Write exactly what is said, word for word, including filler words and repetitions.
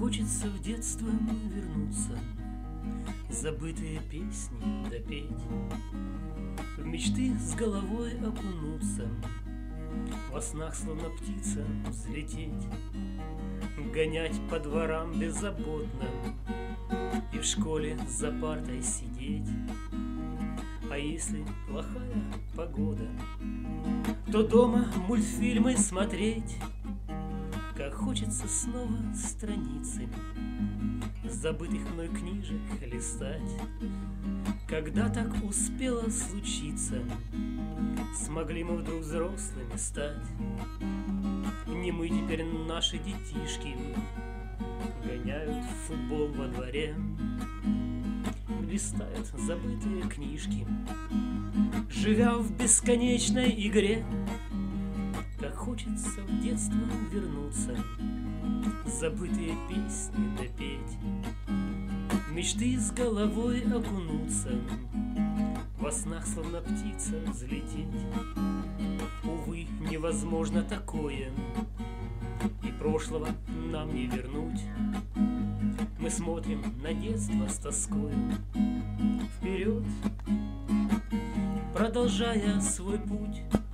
хочется в детство вернуться, забытые песни допеть, в мечты с головой окунуться, во снах словно птица взлететь, гонять по дворам беззаботно и в школе за партой сидеть. А если плохая погода, то дома мультфильмы смотреть. Как хочется снова страницы забытых мной книжек листать. Когда так успело случиться, смогли мы вдруг взрослыми стать. Не мы теперь наши детишки гоняют в футбол во дворе, листают забытые книжки, живя в бесконечной игре. Как хочется в детство вернуться, забытые песни допеть, мечты с головой окунуться, во снах словно птица взлететь. Увы, невозможно такое, и прошлого нам не вернуть. Мы смотрим на детство с тоскою вперед, продолжая свой путь.